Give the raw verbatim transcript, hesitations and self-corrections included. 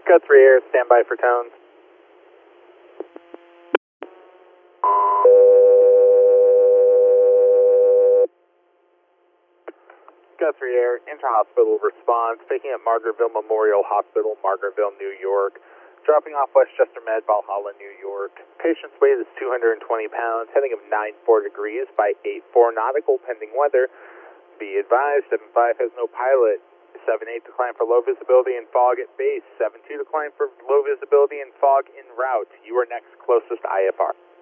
Cut three Air, stand by for tones. Guthrie Air, inter-hospital response, picking up Margaretville Memorial Hospital, Margaretville, New York, dropping off Westchester Med, Valhalla, New York. Patient's weight is two hundred twenty pounds, heading of nine four degrees by eight four nautical, pending weather. Be advised, seven five has no pilot. seven eight decline for low visibility and fog at base. seven two decline for low visibility and fog en route. You are next closest I F R.